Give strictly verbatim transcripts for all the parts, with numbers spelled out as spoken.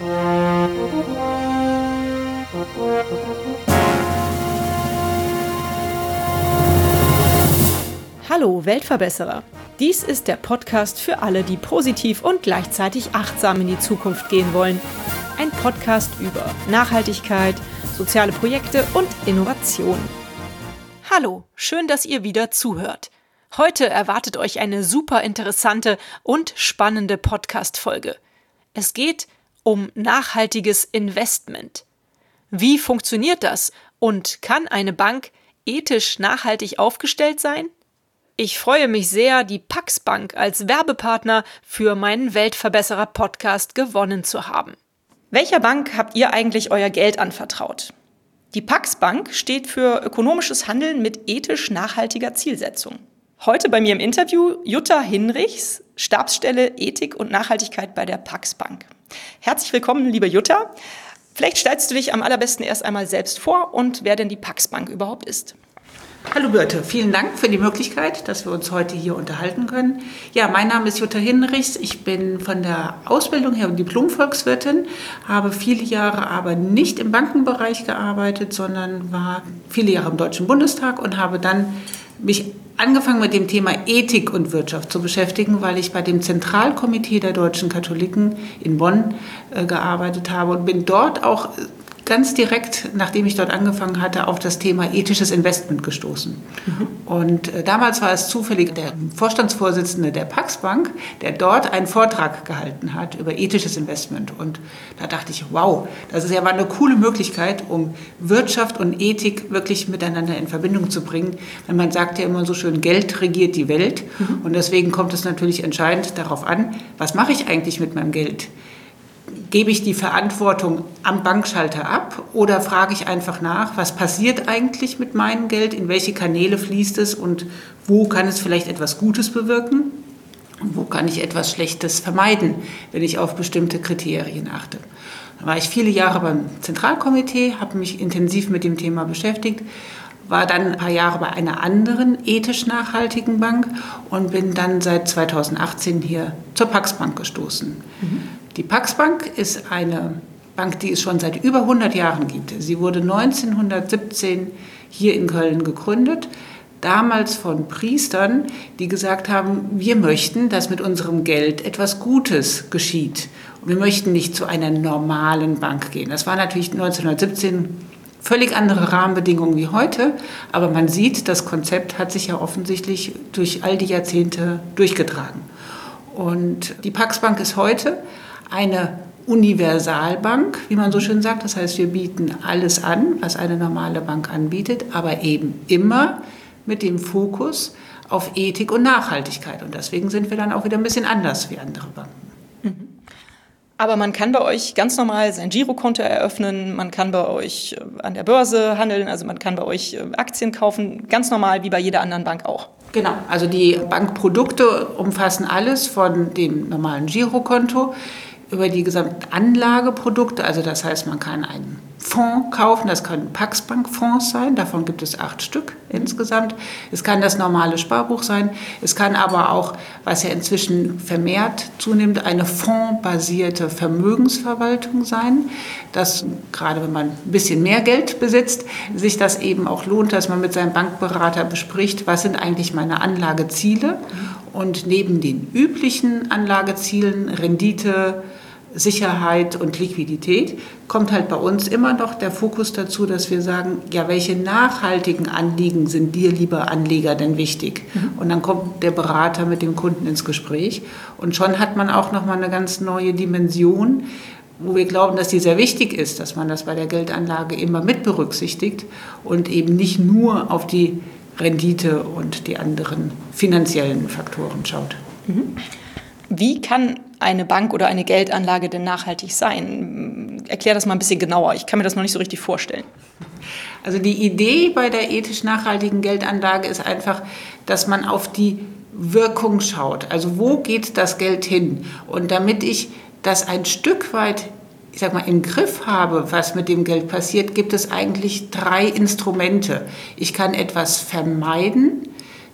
Hallo Weltverbesserer! Dies ist der Podcast für alle, die positiv und gleichzeitig achtsam in die Zukunft gehen wollen. Ein Podcast über Nachhaltigkeit, soziale Projekte und Innovation. Hallo, schön, dass ihr wieder zuhört. Heute erwartet euch eine super interessante und spannende Podcast-Folge. Es geht um nachhaltiges Investment. Wie funktioniert das und kann eine Bank ethisch nachhaltig aufgestellt sein? Ich freue mich sehr, die Pax Bank als Werbepartner für meinen Weltverbesserer-Podcast gewonnen zu haben. Welcher Bank habt ihr eigentlich euer Geld anvertraut? Die Pax Bank steht für ökonomisches Handeln mit ethisch nachhaltiger Zielsetzung. Heute bei mir im Interview Jutta Hinrichs, Stabsstelle Ethik und Nachhaltigkeit bei der Pax Bank. Herzlich willkommen, liebe Jutta. Vielleicht stellst du dich am allerbesten erst einmal selbst vor und wer denn die Pax Bank überhaupt ist. Hallo Birte, vielen Dank für die Möglichkeit, dass wir uns heute hier unterhalten können. Ja, mein Name ist Jutta Hinrichs, ich bin von der Ausbildung her Diplom-Volkswirtin, habe viele Jahre aber nicht im Bankenbereich gearbeitet, sondern war viele Jahre im Deutschen Bundestag und habe dann mich angefangen mit dem Thema Ethik und Wirtschaft zu beschäftigen, weil ich bei dem Zentralkomitee der deutschen Katholiken in Bonn äh, gearbeitet habe und bin dort auch ganz direkt, nachdem ich dort angefangen hatte, auf das Thema ethisches Investment gestoßen. Mhm. Und äh, damals war es zufällig der Vorstandsvorsitzende der Pax Bank, der dort einen Vortrag gehalten hat über ethisches Investment. Und da dachte ich, wow, das ist ja mal eine coole Möglichkeit, um Wirtschaft und Ethik wirklich miteinander in Verbindung zu bringen. Denn man sagt ja immer so schön, Geld regiert die Welt. Mhm. Und deswegen kommt es natürlich entscheidend darauf an, was mache ich eigentlich mit meinem Geld? Gebe ich die Verantwortung am Bankschalter ab oder frage ich einfach nach, was passiert eigentlich mit meinem Geld, in welche Kanäle fließt es und wo kann es vielleicht etwas Gutes bewirken und wo kann ich etwas Schlechtes vermeiden, wenn ich auf bestimmte Kriterien achte. Da war ich viele Jahre beim Zentralkomitee, habe mich intensiv mit dem Thema beschäftigt, war dann ein paar Jahre bei einer anderen ethisch nachhaltigen Bank und bin dann seit zweitausendachtzehn hier zur Pax Bank gestoßen. Mhm. Die Pax Bank ist eine Bank, die es schon seit über hundert Jahren gibt. Sie wurde neunzehnhundertsiebzehn hier in Köln gegründet, damals von Priestern, die gesagt haben, wir möchten, dass mit unserem Geld etwas Gutes geschieht. Und wir möchten nicht zu einer normalen Bank gehen. Das war natürlich neunzehnhundertsiebzehn völlig andere Rahmenbedingungen wie heute, aber man sieht, das Konzept hat sich ja offensichtlich durch all die Jahrzehnte durchgetragen. Und die Pax Bank ist heute eine Universalbank, wie man so schön sagt. Das heißt, wir bieten alles an, was eine normale Bank anbietet, aber eben immer mit dem Fokus auf Ethik und Nachhaltigkeit. Und deswegen sind wir dann auch wieder ein bisschen anders wie andere Banken. Mhm. Aber man kann bei euch ganz normal sein Girokonto eröffnen, man kann bei euch an der Börse handeln, also man kann bei euch Aktien kaufen, ganz normal wie bei jeder anderen Bank auch. Genau, also die Bankprodukte umfassen alles von dem normalen Girokonto über die gesamten Anlageprodukte, also das heißt, man kann einen Fonds kaufen, das können Pax Bank Fonds sein, davon gibt es acht Stück insgesamt. Es kann das normale Sparbuch sein, es kann aber auch, was ja inzwischen vermehrt zunimmt, eine fondsbasierte Vermögensverwaltung sein, dass gerade wenn man ein bisschen mehr Geld besitzt, sich das eben auch lohnt, dass man mit seinem Bankberater bespricht, was sind eigentlich meine Anlageziele und neben den üblichen Anlagezielen, Rendite, Sicherheit und Liquidität, kommt halt bei uns immer noch der Fokus dazu, dass wir sagen, ja, welche nachhaltigen Anliegen sind dir, lieber Anleger, denn wichtig? Mhm. Und dann kommt der Berater mit dem Kunden ins Gespräch und schon hat man auch noch mal eine ganz neue Dimension, wo wir glauben, dass die sehr wichtig ist, dass man das bei der Geldanlage immer mit berücksichtigt und eben nicht nur auf die Rendite und die anderen finanziellen Faktoren schaut. Mhm. Wie kann eine Bank oder eine Geldanlage denn nachhaltig sein? Erklär das mal ein bisschen genauer. Ich kann mir das noch nicht so richtig vorstellen. Also die Idee bei der ethisch nachhaltigen Geldanlage ist einfach, dass man auf die Wirkung schaut. Also wo geht das Geld hin? Und damit ich das ein Stück weit, ich sag mal, im Griff habe, was mit dem Geld passiert, gibt es eigentlich drei Instrumente. Ich kann etwas vermeiden.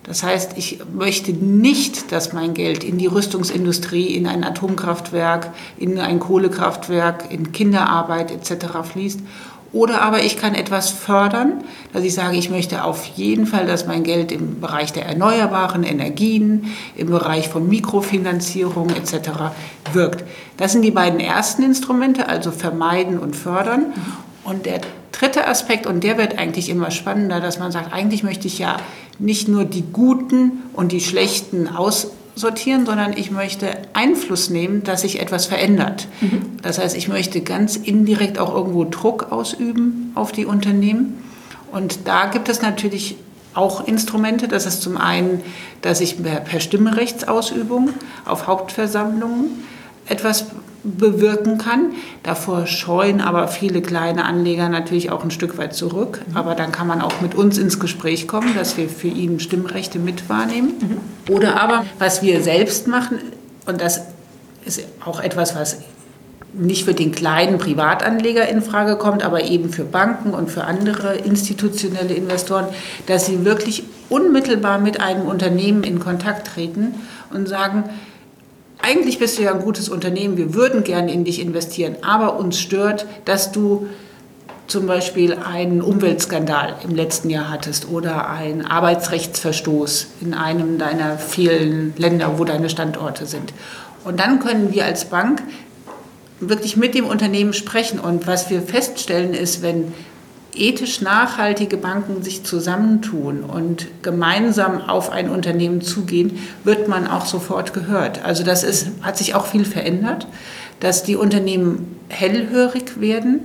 Das heißt, ich möchte nicht, dass mein Geld in die Rüstungsindustrie, in ein Atomkraftwerk, in ein Kohlekraftwerk, in Kinderarbeit et cetera fließt. Oder aber ich kann etwas fördern, dass ich sage, ich möchte auf jeden Fall, dass mein Geld im Bereich der erneuerbaren Energien, im Bereich von Mikrofinanzierung et cetera wirkt. Das sind die beiden ersten Instrumente, also vermeiden und fördern. Und der dritte Aspekt, und der wird eigentlich immer spannender, dass man sagt, eigentlich möchte ich ja nicht nur die Guten und die Schlechten aussortieren, sondern ich möchte Einfluss nehmen, dass sich etwas verändert. Mhm. Das heißt, ich möchte ganz indirekt auch irgendwo Druck ausüben auf die Unternehmen. Und da gibt es natürlich auch Instrumente. Das ist zum einen, dass ich per Stimmrechtsausübung auf Hauptversammlungen etwas bewirken kann. Davor scheuen aber viele kleine Anleger natürlich auch ein Stück weit zurück. Mhm. Aber dann kann man auch mit uns ins Gespräch kommen, dass wir für ihn Stimmrechte mit wahrnehmen. Mhm. Oder aber, was wir selbst machen, und das ist auch etwas, was nicht für den kleinen Privatanleger in Frage kommt, aber eben für Banken und für andere institutionelle Investoren, dass sie wirklich unmittelbar mit einem Unternehmen in Kontakt treten und sagen, eigentlich bist du ja ein gutes Unternehmen, wir würden gerne in dich investieren, aber uns stört, dass du zum Beispiel einen Umweltskandal im letzten Jahr hattest oder einen Arbeitsrechtsverstoß in einem deiner vielen Länder, wo deine Standorte sind. Und dann können wir als Bank wirklich mit dem Unternehmen sprechen. Und was wir feststellen ist, wenn ethisch nachhaltige Banken sich zusammentun und gemeinsam auf ein Unternehmen zugehen, wird man auch sofort gehört. Also das ist, hat sich auch viel verändert, dass die Unternehmen hellhörig werden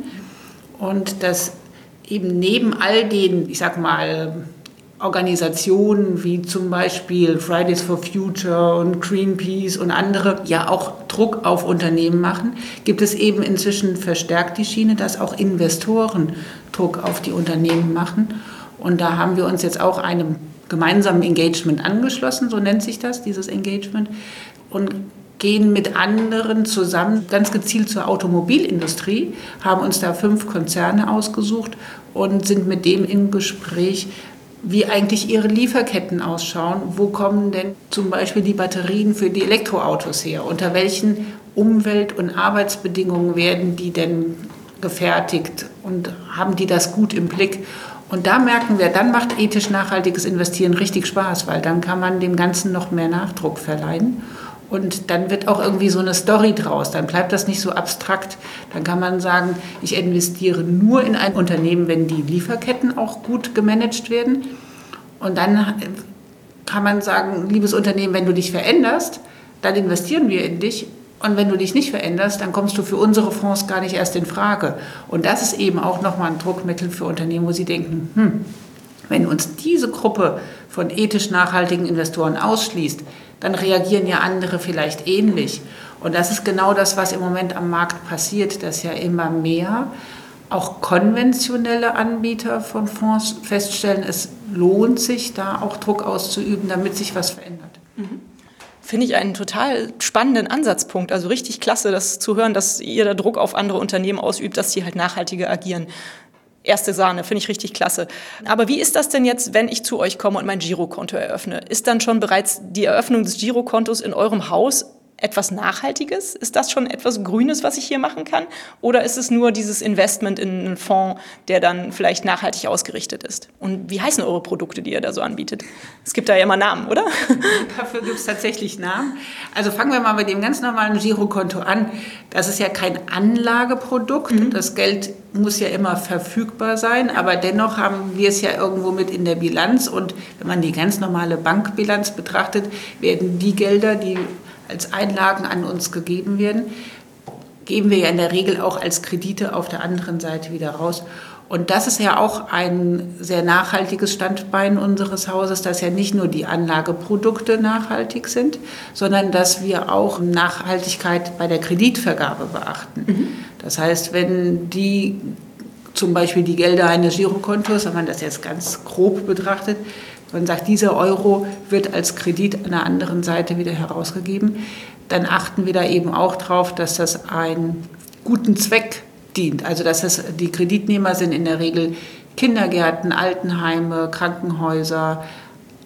und dass eben neben all den, ich sag mal, Organisationen wie zum Beispiel Fridays for Future und Greenpeace und andere ja auch Druck auf Unternehmen machen, gibt es eben inzwischen verstärkt die Schiene, dass auch Investoren Druck auf die Unternehmen machen. Und da haben wir uns jetzt auch einem gemeinsamen Engagement angeschlossen, so nennt sich das, dieses Engagement, und gehen mit anderen zusammen ganz gezielt zur Automobilindustrie, haben uns da fünf Konzerne ausgesucht und sind mit dem im Gespräch, wie eigentlich ihre Lieferketten ausschauen. Wo kommen denn zum Beispiel die Batterien für die Elektroautos her? Unter welchen Umwelt- und Arbeitsbedingungen werden die denn gefertigt? Und haben die das gut im Blick? Und da merken wir, dann macht ethisch nachhaltiges Investieren richtig Spaß, weil dann kann man dem Ganzen noch mehr Nachdruck verleihen. Und dann wird auch irgendwie so eine Story draus. Dann bleibt das nicht so abstrakt. Dann kann man sagen, ich investiere nur in ein Unternehmen, wenn die Lieferketten auch gut gemanagt werden. Und dann kann man sagen, liebes Unternehmen, wenn du dich veränderst, dann investieren wir in dich. Und wenn du dich nicht veränderst, dann kommst du für unsere Fonds gar nicht erst in Frage. Und das ist eben auch nochmal ein Druckmittel für Unternehmen, wo sie denken, hm, wenn uns diese Gruppe von ethisch nachhaltigen Investoren ausschließt, dann reagieren ja andere vielleicht ähnlich. Und das ist genau das, was im Moment am Markt passiert, dass ja immer mehr auch konventionelle Anbieter von Fonds feststellen, es lohnt sich, da auch Druck auszuüben, damit sich was verändert. Mhm. Finde ich einen total spannenden Ansatzpunkt. Also richtig klasse, das zu hören, dass ihr da Druck auf andere Unternehmen ausübt, dass sie halt nachhaltiger agieren. Erste Sahne, finde ich richtig klasse. Aber wie ist das denn jetzt, wenn ich zu euch komme und mein Girokonto eröffne? Ist dann schon bereits die Eröffnung des Girokontos in eurem Haus etwas Nachhaltiges? Ist das schon etwas Grünes, was ich hier machen kann? Oder ist es nur dieses Investment in einen Fonds, der dann vielleicht nachhaltig ausgerichtet ist? Und wie heißen eure Produkte, die ihr da so anbietet? Es gibt da ja immer Namen, oder? Dafür gibt es tatsächlich Namen. Also fangen wir mal mit dem ganz normalen Girokonto an. Das ist ja kein Anlageprodukt. Mhm. Das Geld muss ja immer verfügbar sein, aber dennoch haben wir es ja irgendwo mit in der Bilanz. Und wenn man die ganz normale Bankbilanz betrachtet, werden die Gelder, die als Einlagen an uns gegeben werden, geben wir ja in der Regel auch als Kredite auf der anderen Seite wieder raus. Und das ist ja auch ein sehr nachhaltiges Standbein unseres Hauses, dass ja nicht nur die Anlageprodukte nachhaltig sind, sondern dass wir auch Nachhaltigkeit bei der Kreditvergabe beachten. Mhm. Das heißt, wenn die zum Beispiel die Gelder eines Girokontos, wenn man das jetzt ganz grob betrachtet, man sagt, dieser Euro wird als Kredit an der anderen Seite wieder herausgegeben, dann achten wir da eben auch drauf, dass das einen guten Zweck dient. Also dass das, die Kreditnehmer sind in der Regel Kindergärten, Altenheime, Krankenhäuser,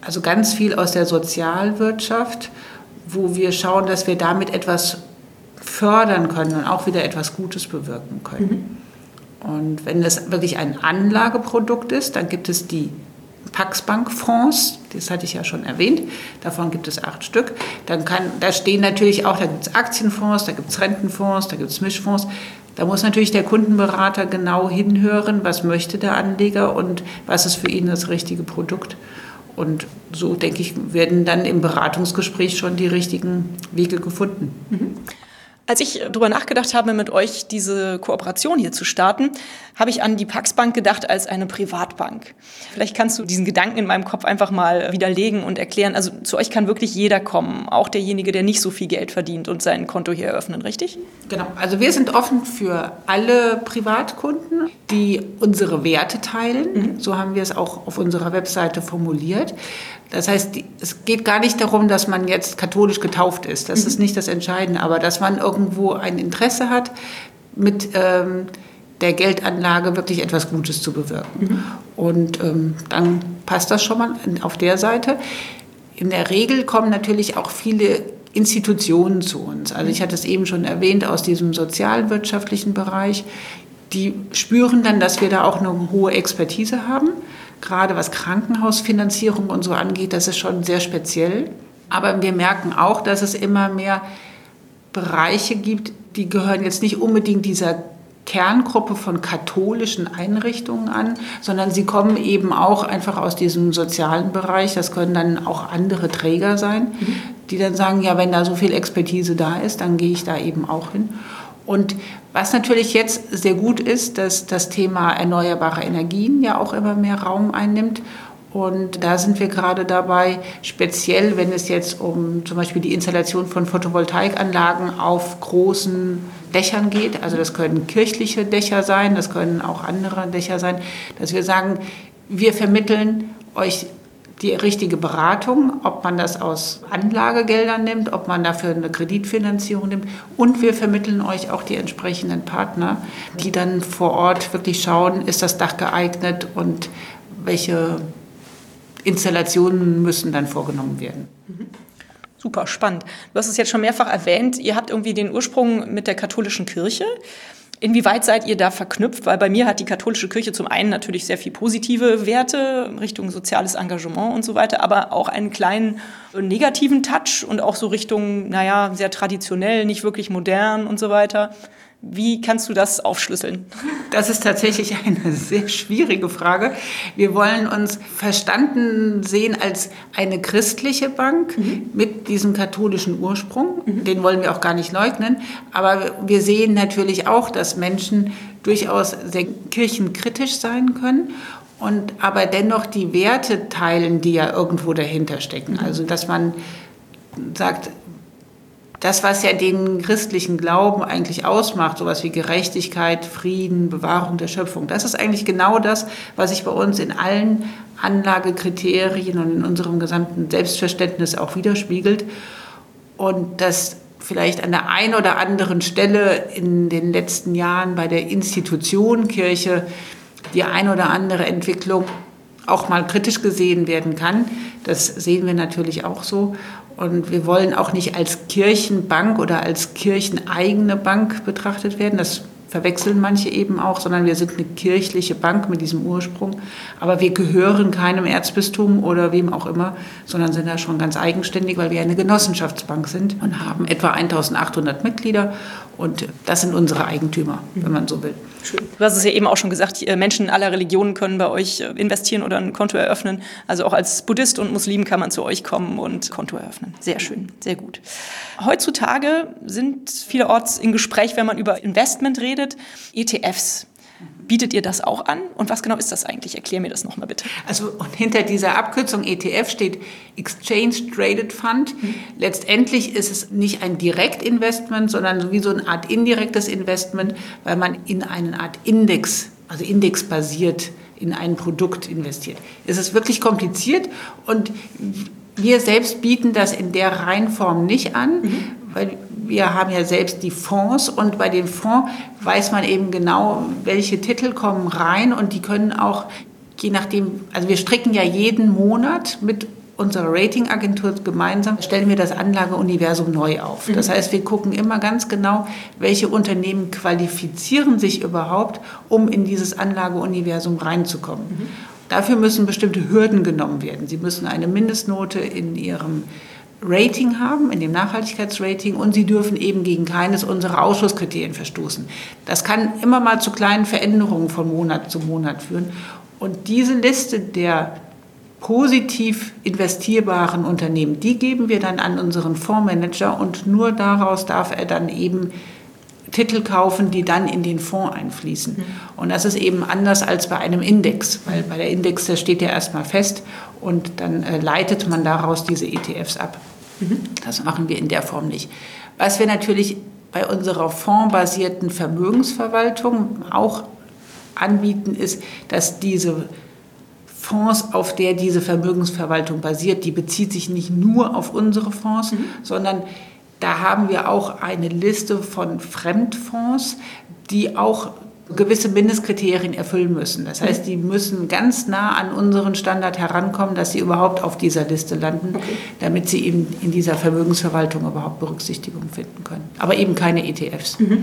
also ganz viel aus der Sozialwirtschaft, wo wir schauen, dass wir damit etwas fördern können und auch wieder etwas Gutes bewirken können. Mhm. Und wenn es wirklich ein Anlageprodukt ist, dann gibt es die Pax-Bank-Fonds, das hatte ich ja schon erwähnt, davon gibt es acht Stück. Dann kann, da stehen natürlich auch, da gibt es Aktienfonds, da gibt es Rentenfonds, da gibt es Mischfonds. Da muss natürlich der Kundenberater genau hinhören, was möchte der Anleger und was ist für ihn das richtige Produkt. Und so, denke ich, werden dann im Beratungsgespräch schon die richtigen Wege gefunden. Mhm. Als ich darüber nachgedacht habe, mit euch diese Kooperation hier zu starten, habe ich an die Pax Bank gedacht als eine Privatbank. Vielleicht kannst du diesen Gedanken in meinem Kopf einfach mal widerlegen und erklären. Also zu euch kann wirklich jeder kommen, auch derjenige, der nicht so viel Geld verdient und sein Konto hier eröffnen, richtig? Genau, also wir sind offen für alle Privatkunden, die unsere Werte teilen. Mhm. So haben wir es auch auf unserer Webseite formuliert. Das heißt, es geht gar nicht darum, dass man jetzt katholisch getauft ist. Das mhm. ist nicht das Entscheidende, aber dass man irgendwo ein Interesse hat, mit ähm, der Geldanlage wirklich etwas Gutes zu bewirken. Mhm. Und ähm, dann passt das schon mal auf der Seite. In der Regel kommen natürlich auch viele Institutionen zu uns. Also ich hatte es eben schon erwähnt, aus diesem sozialwirtschaftlichen Bereich. Die spüren dann, dass wir da auch eine hohe Expertise haben. Gerade was Krankenhausfinanzierung und so angeht, das ist schon sehr speziell. Aber wir merken auch, dass es immer mehr Bereiche gibt, die gehören jetzt nicht unbedingt dieser Kerngruppe von katholischen Einrichtungen an, sondern sie kommen eben auch einfach aus diesem sozialen Bereich. Das können dann auch andere Träger sein, mhm. die dann sagen, ja, wenn da so viel Expertise da ist, dann gehe ich da eben auch hin. Und was natürlich jetzt sehr gut ist, dass das Thema erneuerbare Energien ja auch immer mehr Raum einnimmt. Und da sind wir gerade dabei, speziell wenn es jetzt um zum Beispiel die Installation von Photovoltaikanlagen auf großen Dächern geht, also das können kirchliche Dächer sein, das können auch andere Dächer sein, dass wir sagen, wir vermitteln euch die richtige Beratung, ob man das aus Anlagegeldern nimmt, ob man dafür eine Kreditfinanzierung nimmt. Und wir vermitteln euch auch die entsprechenden Partner, die dann vor Ort wirklich schauen, ist das Dach geeignet und welche Installationen müssen dann vorgenommen werden. Super spannend. Du hast es jetzt schon mehrfach erwähnt, ihr habt irgendwie den Ursprung mit der katholischen Kirche. Inwieweit seid ihr da verknüpft? Weil bei mir hat die katholische Kirche zum einen natürlich sehr viel positive Werte Richtung soziales Engagement und so weiter, aber auch einen kleinen negativen Touch und auch so Richtung, naja, sehr traditionell, nicht wirklich modern und so weiter. Wie kannst du das aufschlüsseln? Das ist tatsächlich eine sehr schwierige Frage. Wir wollen uns verstanden sehen als eine christliche Bank mhm. mit diesem katholischen Ursprung. Mhm. Den wollen wir auch gar nicht leugnen. Aber wir sehen natürlich auch, dass Menschen durchaus sehr kirchenkritisch sein können und aber dennoch die Werte teilen, die ja irgendwo dahinter stecken. Mhm. Also dass man sagt, das, was ja den christlichen Glauben eigentlich ausmacht, sowas wie Gerechtigkeit, Frieden, Bewahrung der Schöpfung, das ist eigentlich genau das, was sich bei uns in allen Anlagekriterien und in unserem gesamten Selbstverständnis auch widerspiegelt. Und das vielleicht an der einen oder anderen Stelle in den letzten Jahren bei der Institution Kirche die ein oder andere Entwicklung auch mal kritisch gesehen werden kann. Das sehen wir natürlich auch so. Und wir wollen auch nicht als Kirchenbank oder als kircheneigene Bank betrachtet werden. Das verwechseln manche eben auch, sondern wir sind eine kirchliche Bank mit diesem Ursprung. Aber wir gehören keinem Erzbistum oder wem auch immer, sondern sind da schon ganz eigenständig, weil wir eine Genossenschaftsbank sind und haben etwa eintausendachthundert Mitglieder. Und das sind unsere Eigentümer, wenn man so will. Schön. Du hast es ja eben auch schon gesagt, Menschen aller Religionen können bei euch investieren oder ein Konto eröffnen. Also auch als Buddhist und Muslim kann man zu euch kommen und Konto eröffnen. Sehr schön, sehr gut. Heutzutage sind vielerorts im Gespräch, wenn man über Investment redet, E T Fs. Bietet ihr das auch an? Und was genau ist das eigentlich? Erklär mir das nochmal bitte. Also und hinter dieser Abkürzung E T F steht Exchange Traded Fund. Mhm. Letztendlich ist es nicht ein Direktinvestment, sondern wie so eine Art indirektes Investment, weil man in eine Art Index, also indexbasiert in ein Produkt investiert. Es ist wirklich kompliziert und wir selbst bieten das in der Reihenform nicht an, mhm. weil wir haben ja selbst die Fonds und bei den Fonds weiß man eben genau, welche Titel kommen rein und die können auch, je nachdem, also wir stricken ja jeden Monat mit unserer Ratingagentur gemeinsam stellen wir das Anlageuniversum neu auf. Das heißt, wir gucken immer ganz genau, welche Unternehmen qualifizieren sich überhaupt, um in dieses Anlageuniversum reinzukommen. Mhm. Dafür müssen bestimmte Hürden genommen werden. Sie müssen eine Mindestnote in ihrem Rating haben, in dem Nachhaltigkeitsrating, und sie dürfen eben gegen keines unserer Ausschlusskriterien verstoßen. Das kann immer mal zu kleinen Veränderungen von Monat zu Monat führen. Und diese Liste der positiv investierbaren Unternehmen, die geben wir dann an unseren Fondsmanager, und nur daraus darf er dann eben Titel kaufen, die dann in den Fonds einfließen. Mhm. Und das ist eben anders als bei einem Index, weil bei der Index, der steht ja erstmal fest und dann äh, leitet man daraus diese E T Fs ab. Mhm. Das machen wir in der Form nicht. Was wir natürlich bei unserer fondsbasierten Vermögensverwaltung auch anbieten, ist, dass diese Fonds, auf der diese Vermögensverwaltung basiert, die bezieht sich nicht nur auf unsere Fonds, mhm. sondern da haben wir auch eine Liste von Fremdfonds, die auch gewisse Mindestkriterien erfüllen müssen. Das heißt, die müssen ganz nah an unseren Standard herankommen, dass sie überhaupt auf dieser Liste landen, okay. damit sie eben in dieser Vermögensverwaltung überhaupt Berücksichtigung finden können. Aber eben keine E T Fs. Mhm.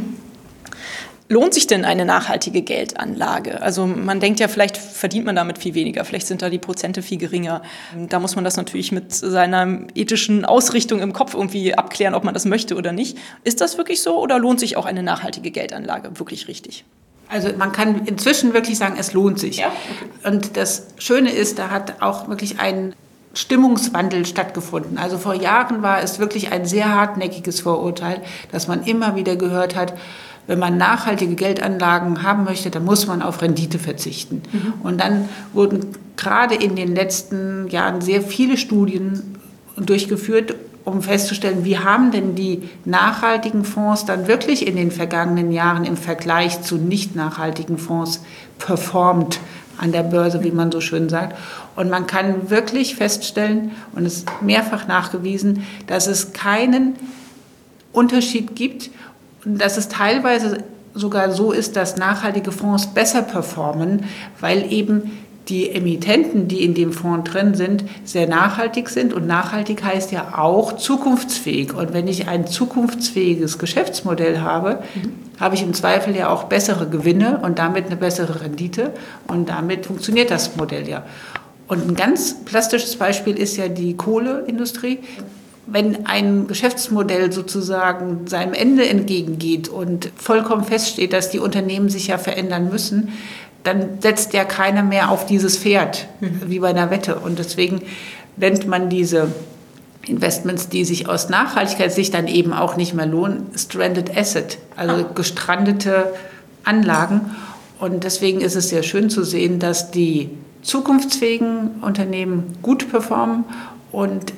Lohnt sich denn eine nachhaltige Geldanlage? Also man denkt ja, vielleicht verdient man damit viel weniger, vielleicht sind da die Prozente viel geringer. Da muss man das natürlich mit seiner ethischen Ausrichtung im Kopf irgendwie abklären, ob man das möchte oder nicht. Ist das wirklich so oder lohnt sich auch eine nachhaltige Geldanlage wirklich richtig? Also man kann inzwischen wirklich sagen, es lohnt sich. Ja? Okay. Und das Schöne ist, da hat auch wirklich ein Stimmungswandel stattgefunden. Also vor Jahren war es wirklich ein sehr hartnäckiges Vorurteil, dass man immer wieder gehört hat, wenn man nachhaltige Geldanlagen haben möchte, dann muss man auf Rendite verzichten. Mhm. Und dann wurden gerade in den letzten Jahren sehr viele Studien durchgeführt, um festzustellen, wie haben denn die nachhaltigen Fonds dann wirklich in den vergangenen Jahren im Vergleich zu nicht nachhaltigen Fonds performt an der Börse, wie man so schön sagt. Und man kann wirklich feststellen, und es ist mehrfach nachgewiesen, dass es keinen Unterschied gibt, und dass es teilweise sogar so ist, dass nachhaltige Fonds besser performen, weil eben die Emittenten, die in dem Fonds drin sind, sehr nachhaltig sind. Und nachhaltig heißt ja auch zukunftsfähig. Und wenn ich ein zukunftsfähiges Geschäftsmodell habe, mhm. habe ich im Zweifel ja auch bessere Gewinne und damit eine bessere Rendite. Und damit funktioniert das Modell ja. Und ein ganz plastisches Beispiel ist ja die Kohleindustrie. Wenn ein Geschäftsmodell sozusagen seinem Ende entgegengeht und vollkommen feststeht, dass die Unternehmen sich ja verändern müssen, dann setzt ja keiner mehr auf dieses Pferd, mhm. wie bei einer Wette. Und deswegen nennt man diese Investments, die sich aus Nachhaltigkeitssicht dann eben auch nicht mehr lohnen, Stranded Asset, also gestrandete Anlagen. Und deswegen ist es sehr schön zu sehen, dass die zukunftsfähigen Unternehmen gut performen, und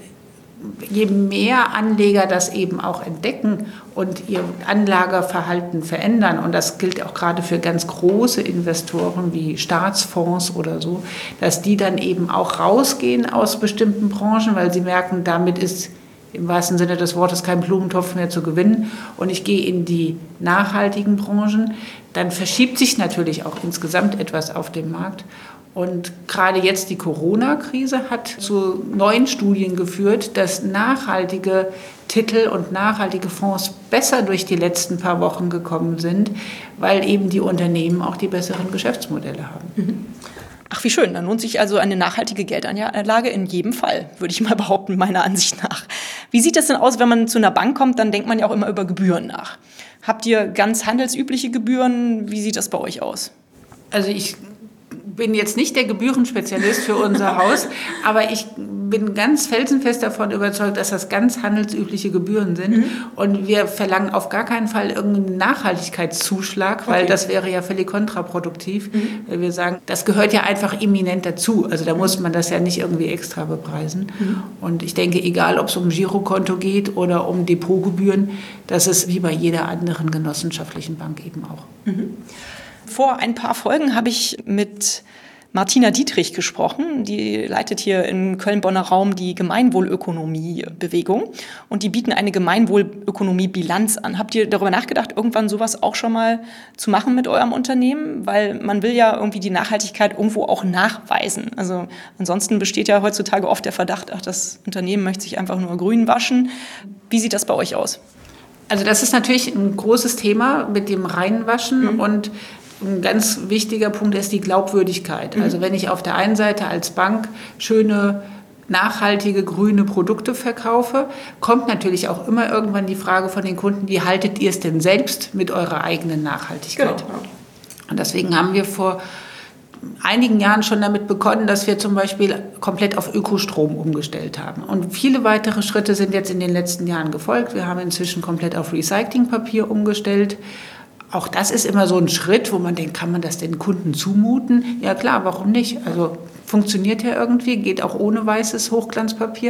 je mehr Anleger das eben auch entdecken und ihr Anlageverhalten verändern, und das gilt auch gerade für ganz große Investoren wie Staatsfonds oder so, dass die dann eben auch rausgehen aus bestimmten Branchen, weil sie merken, damit ist im wahrsten Sinne des Wortes kein Blumentopf mehr zu gewinnen, und ich gehe in die nachhaltigen Branchen, dann verschiebt sich natürlich auch insgesamt etwas auf dem Markt. Und gerade jetzt die Corona-Krise hat zu neuen Studien geführt, dass nachhaltige Titel und nachhaltige Fonds besser durch die letzten paar Wochen gekommen sind, weil eben die Unternehmen auch die besseren Geschäftsmodelle haben. Mhm. Ach, wie schön. Dann lohnt sich also eine nachhaltige Geldanlage in jedem Fall, würde ich mal behaupten, meiner Ansicht nach. Wie sieht das denn aus, wenn man zu einer Bank kommt? Dann denkt man ja auch immer über Gebühren nach. Habt ihr ganz handelsübliche Gebühren? Wie sieht das bei euch aus? Also ich bin jetzt nicht der Gebührenspezialist für unser Haus, aber ich bin ganz felsenfest davon überzeugt, dass das ganz handelsübliche Gebühren sind. Mhm. Und wir verlangen auf gar keinen Fall irgendeinen Nachhaltigkeitszuschlag, weil okay. das wäre ja völlig kontraproduktiv. Mhm. Weil wir sagen, das gehört ja einfach eminent dazu. Also da muss man das ja nicht irgendwie extra bepreisen. Mhm. Und ich denke, egal ob es um Girokonto geht oder um Depotgebühren, das ist wie bei jeder anderen genossenschaftlichen Bank eben auch. Mhm. Vor ein paar Folgen habe ich mit Martina Dietrich gesprochen. Die leitet hier im Köln-Bonner Raum die Gemeinwohlökonomie-Bewegung und die bieten eine Gemeinwohlökonomie-Bilanz an. Habt ihr darüber nachgedacht, irgendwann sowas auch schon mal zu machen mit eurem Unternehmen? Weil man will ja irgendwie die Nachhaltigkeit irgendwo auch nachweisen. Also ansonsten besteht ja heutzutage oft der Verdacht, ach, das Unternehmen möchte sich einfach nur grün waschen. Wie sieht das bei euch aus? Also das ist natürlich ein großes Thema mit dem Reinwaschen mhm. und ein ganz wichtiger Punkt ist die Glaubwürdigkeit. Mhm. Also wenn ich auf der einen Seite als Bank schöne, nachhaltige, grüne Produkte verkaufe, kommt natürlich auch immer irgendwann die Frage von den Kunden, wie haltet ihr es denn selbst mit eurer eigenen Nachhaltigkeit? Genau. Und deswegen haben wir vor einigen Jahren schon damit begonnen, dass wir zum Beispiel komplett auf Ökostrom umgestellt haben. Und viele weitere Schritte sind jetzt in den letzten Jahren gefolgt. Wir haben inzwischen komplett auf Recyclingpapier umgestellt. Auch das ist immer so ein Schritt, wo man denkt, kann man das den Kunden zumuten? Ja klar, warum nicht? Also funktioniert ja irgendwie, geht auch ohne weißes Hochglanzpapier.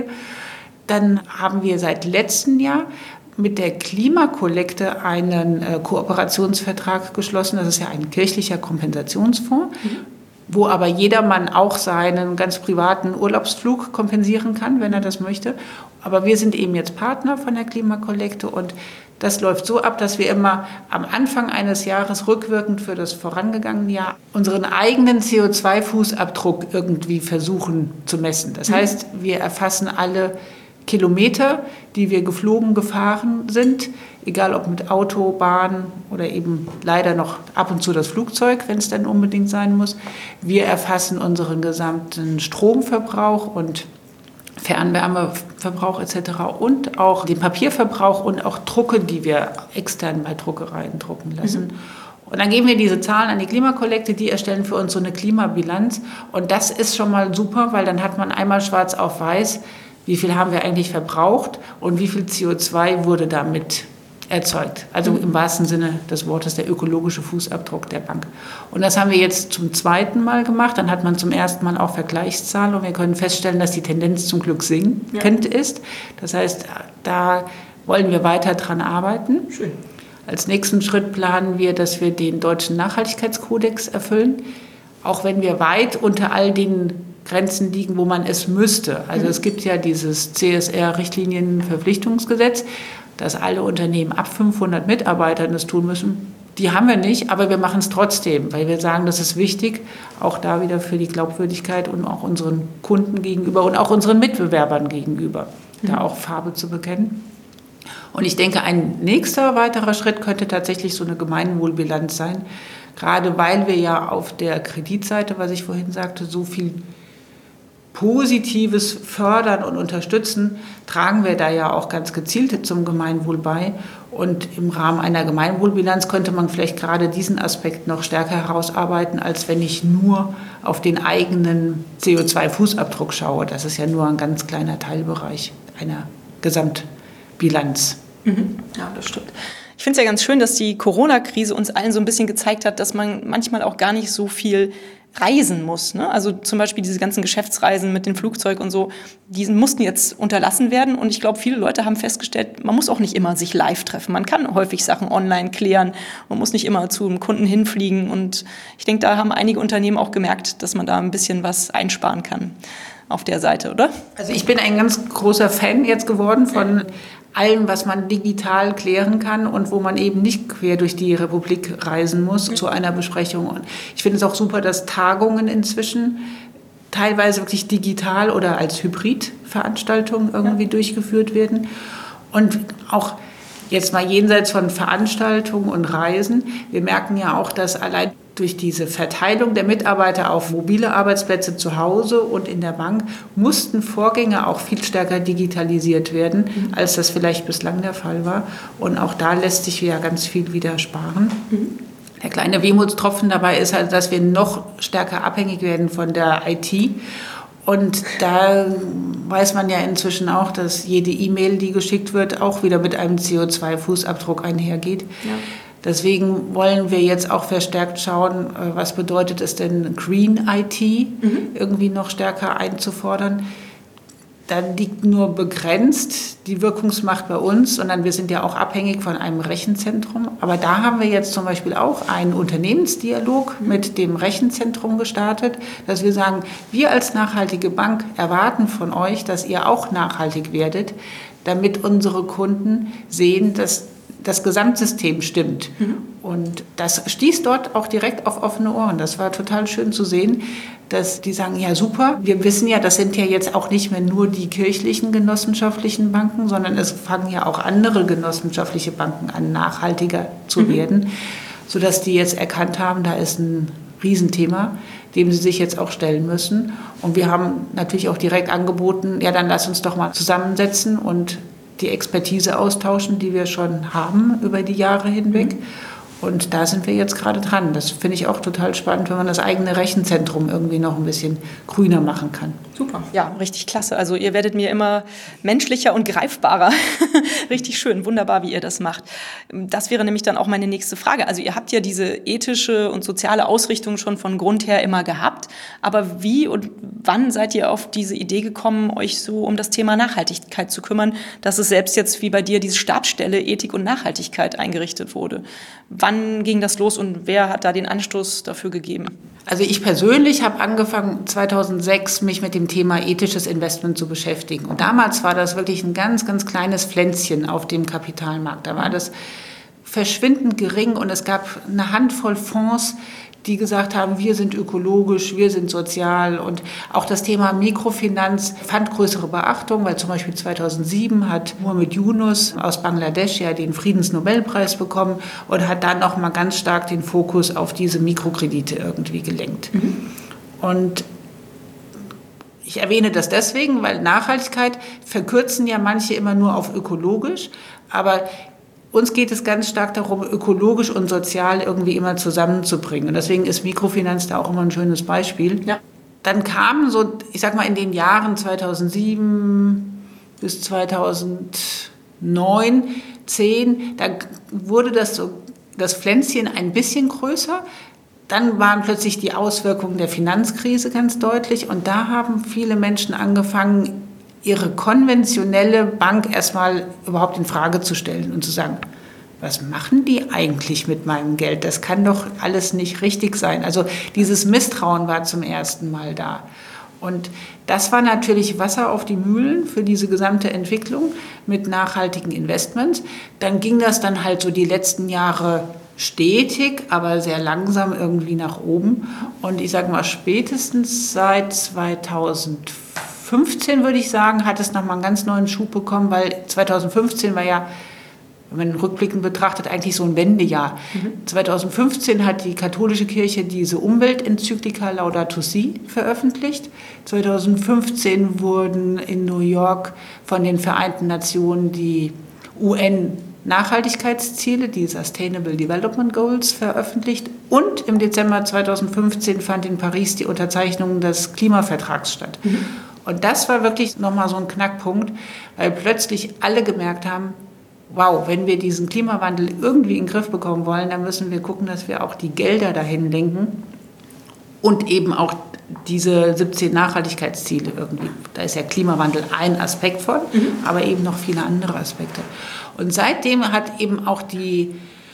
Dann haben wir seit letztem Jahr mit der Klimakollekte einen äh, Kooperationsvertrag geschlossen. Das ist ja ein kirchlicher Kompensationsfonds, mhm. wo aber jedermann auch seinen ganz privaten Urlaubsflug kompensieren kann, wenn er das möchte. Aber wir sind eben jetzt Partner von der Klimakollekte und das läuft so ab, dass wir immer am Anfang eines Jahres rückwirkend für das vorangegangene Jahr unseren eigenen C O zwei Fußabdruck irgendwie versuchen zu messen. Das heißt, wir erfassen alle Kilometer, die wir geflogen, gefahren sind, egal ob mit Auto, Bahn oder eben leider noch ab und zu das Flugzeug, wenn es dann unbedingt sein muss. Wir erfassen unseren gesamten Stromverbrauch und Fernwärmeverbrauch et cetera und auch den Papierverbrauch und auch Drucke, die wir extern bei Druckereien drucken lassen. Mhm. Und dann geben wir diese Zahlen an die Klimakollekte, die erstellen für uns so eine Klimabilanz. Und das ist schon mal super, weil dann hat man einmal schwarz auf weiß, wie viel haben wir eigentlich verbraucht und wie viel C O zwei wurde damit erzeugt. Also mhm. im wahrsten Sinne des Wortes der ökologische Fußabdruck der Bank. Und das haben wir jetzt zum zweiten Mal gemacht. Dann hat man zum ersten Mal auch Vergleichszahlen und wir können feststellen, dass die Tendenz zum Glück sinkend ja. ist. Das heißt, da wollen wir weiter dran arbeiten. Schön. Als nächsten Schritt planen wir, dass wir den deutschen Nachhaltigkeitskodex erfüllen, auch wenn wir weit unter all den Grenzen liegen, wo man es müsste. Also mhm. es gibt ja dieses C S R-Richtlinienverpflichtungsgesetz, dass alle Unternehmen ab fünfhundert Mitarbeitern das tun müssen. Die haben wir nicht, aber wir machen es trotzdem, weil wir sagen, das ist wichtig, auch da wieder für die Glaubwürdigkeit und auch unseren Kunden gegenüber und auch unseren Mitbewerbern gegenüber, mhm. da auch Farbe zu bekennen. Und ich denke, ein nächster weiterer Schritt könnte tatsächlich so eine Gemeinwohlbilanz sein, gerade weil wir ja auf der Kreditseite, was ich vorhin sagte, so viel Positives fördern und unterstützen, tragen wir da ja auch ganz gezielt zum Gemeinwohl bei. Und im Rahmen einer Gemeinwohlbilanz könnte man vielleicht gerade diesen Aspekt noch stärker herausarbeiten, als wenn ich nur auf den eigenen C O zwei Fußabdruck schaue. Das ist ja nur ein ganz kleiner Teilbereich einer Gesamtbilanz. Mhm. Ja, das stimmt. Ich finde es ja ganz schön, dass die Corona-Krise uns allen so ein bisschen gezeigt hat, dass man manchmal auch gar nicht so viel reisen muss. Ne? Also zum Beispiel diese ganzen Geschäftsreisen mit dem Flugzeug und so, die mussten jetzt unterlassen werden. Und ich glaube, viele Leute haben festgestellt, man muss auch nicht immer sich live treffen. Man kann häufig Sachen online klären. Man muss nicht immer zu einem Kunden hinfliegen. Und ich denke, da haben einige Unternehmen auch gemerkt, dass man da ein bisschen was einsparen kann auf der Seite, oder? Also ich bin ein ganz großer Fan jetzt geworden von allem, was man digital klären kann und wo man eben nicht quer durch die Republik reisen muss zu einer Besprechung. Und ich finde es auch super, dass Tagungen inzwischen teilweise wirklich digital oder als Hybridveranstaltungen irgendwie ja. durchgeführt werden. Und auch jetzt mal jenseits von Veranstaltungen und Reisen, wir merken ja auch, dass allein durch diese Verteilung der Mitarbeiter auf mobile Arbeitsplätze zu Hause und in der Bank mussten Vorgänge auch viel stärker digitalisiert werden, mhm. als das vielleicht bislang der Fall war. Und auch da lässt sich ja ganz viel wieder sparen. Mhm. Der kleine Wehmutstropfen dabei ist halt, dass wir noch stärker abhängig werden von der I T. Und da weiß man ja inzwischen auch, dass jede E-Mail, die geschickt wird, auch wieder mit einem C O zwei Fußabdruck einhergeht. Ja. Deswegen wollen wir jetzt auch verstärkt schauen, was bedeutet es denn, Green I T mhm. irgendwie noch stärker einzufordern. Da liegt nur begrenzt die Wirkungsmacht bei uns, sondern wir sind ja auch abhängig von einem Rechenzentrum. Aber da haben wir jetzt zum Beispiel auch einen Unternehmensdialog mit dem Rechenzentrum gestartet, dass wir sagen, wir als nachhaltige Bank erwarten von euch, dass ihr auch nachhaltig werdet, damit unsere Kunden sehen, dass das Gesamtsystem stimmt. Mhm. Und das stieß dort auch direkt auf offene Ohren. Das war total schön zu sehen, dass die sagen, ja super, wir wissen ja, das sind ja jetzt auch nicht mehr nur die kirchlichen genossenschaftlichen Banken, sondern es fangen ja auch andere genossenschaftliche Banken an, nachhaltiger zu mhm. werden, sodass die jetzt erkannt haben, da ist ein Riesenthema, dem sie sich jetzt auch stellen müssen. Und wir haben natürlich auch direkt angeboten, ja, dann lass uns doch mal zusammensetzen und die Expertise austauschen, die wir schon haben über die Jahre hinweg. Mhm. Und da sind wir jetzt gerade dran. Das finde ich auch total spannend, wenn man das eigene Rechenzentrum irgendwie noch ein bisschen grüner machen kann. Super. Ja, richtig klasse. Also ihr werdet mir immer menschlicher und greifbarer. Richtig schön, wunderbar, wie ihr das macht. Das wäre nämlich dann auch meine nächste Frage. Also ihr habt ja diese ethische und soziale Ausrichtung schon von Grund her immer gehabt. Aber wie und wann seid ihr auf diese Idee gekommen, euch so um das Thema Nachhaltigkeit zu kümmern, dass es selbst jetzt wie bei dir diese Stabsstelle Ethik und Nachhaltigkeit eingerichtet wurde? Wann ging das los und wer hat da den Anstoß dafür gegeben? Also ich persönlich habe angefangen zweitausendsechs mich mit dem Thema ethisches Investment zu beschäftigen. Und damals war das wirklich ein ganz, ganz kleines Pflänzchen auf dem Kapitalmarkt. Da war das verschwindend gering und es gab eine Handvoll Fonds, die gesagt haben, wir sind ökologisch, wir sind sozial. Und auch das Thema Mikrofinanz fand größere Beachtung, weil zum Beispiel zweitausendsieben hat Muhammad Yunus aus Bangladesch ja den Friedensnobelpreis bekommen und hat dann noch mal ganz stark den Fokus auf diese Mikrokredite irgendwie gelenkt. Mhm. Und ich erwähne das deswegen, weil Nachhaltigkeit verkürzen ja manche immer nur auf ökologisch, aber uns geht es ganz stark darum, ökologisch und sozial irgendwie immer zusammenzubringen. Und deswegen ist Mikrofinanz da auch immer ein schönes Beispiel. Ja. Dann kam so, ich sag mal, in den Jahren zweitausendsieben bis zweitausendneun, zehn, da wurde das, so, das Pflänzchen ein bisschen größer. Dann waren plötzlich die Auswirkungen der Finanzkrise ganz deutlich. Und da haben viele Menschen angefangen, ihre konventionelle Bank erstmal überhaupt in Frage zu stellen und zu sagen, was machen die eigentlich mit meinem Geld? Das kann doch alles nicht richtig sein. Also dieses Misstrauen war zum ersten Mal da. Und das war natürlich Wasser auf die Mühlen für diese gesamte Entwicklung mit nachhaltigen Investments. Dann ging das dann halt so die letzten Jahre stetig, aber sehr langsam irgendwie nach oben. Und ich sage mal, spätestens seit zweitausendfünfzehn, würde ich sagen, hat es nochmal einen ganz neuen Schub bekommen, weil zweitausendfünfzehn war ja, wenn man rückblickend betrachtet, eigentlich so ein Wendejahr. Mhm. zweitausendfünfzehn hat die katholische Kirche diese Umweltenzyklika Laudato Si veröffentlicht. zweitausendfünfzehn wurden in New York von den Vereinten Nationen die U N-Nachhaltigkeitsziele, die Sustainable Development Goals, veröffentlicht. Und im Dezember zweitausendfünfzehn fand in Paris die Unterzeichnung des Klimavertrags statt. Mhm. Und das war wirklich nochmal so ein Knackpunkt, weil plötzlich alle gemerkt haben, wow, wenn wir diesen Klimawandel irgendwie in den Griff bekommen wollen, dann müssen wir gucken, dass wir auch die Gelder dahin lenken und eben auch diese siebzehn Nachhaltigkeitsziele irgendwie. Da ist ja Klimawandel ein Aspekt von, mhm. aber eben noch viele andere Aspekte. Und seitdem hat eben auch die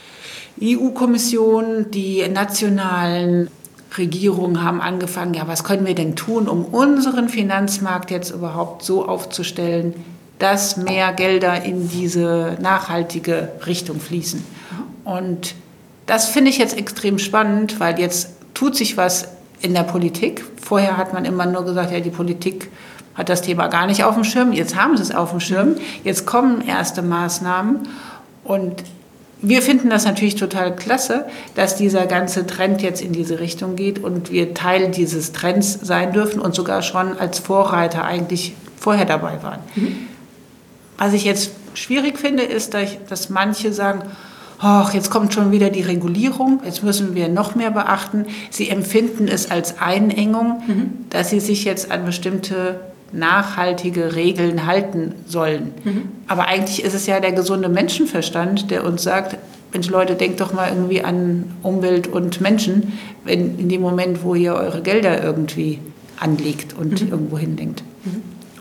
E U-Kommission, die nationalen Regierungen haben angefangen, ja, was können wir denn tun, um unseren Finanzmarkt jetzt überhaupt so aufzustellen, dass mehr Gelder in diese nachhaltige Richtung fließen. Und das finde ich jetzt extrem spannend, weil jetzt tut sich was in der Politik. Vorher hat man immer nur gesagt, ja, die Politik hat das Thema gar nicht auf dem Schirm. Jetzt haben sie es auf dem Schirm. Jetzt kommen erste Maßnahmen. Und wir finden das natürlich total klasse, dass dieser ganze Trend jetzt in diese Richtung geht und wir Teil dieses Trends sein dürfen und sogar schon als Vorreiter eigentlich vorher dabei waren. Mhm. Was ich jetzt schwierig finde, ist, dass manche sagen, oh, jetzt kommt schon wieder die Regulierung, jetzt müssen wir noch mehr beachten. Sie empfinden es als Einengung, mhm. dass sie sich jetzt an bestimmte nachhaltige Regeln halten sollen. Mhm. Aber eigentlich ist es ja der gesunde Menschenverstand, der uns sagt, Mensch Leute, denkt doch mal irgendwie an Umwelt und Menschen, wenn in dem Moment, wo ihr eure Gelder irgendwie anlegt und mhm. irgendwo hinlenkt. Mhm.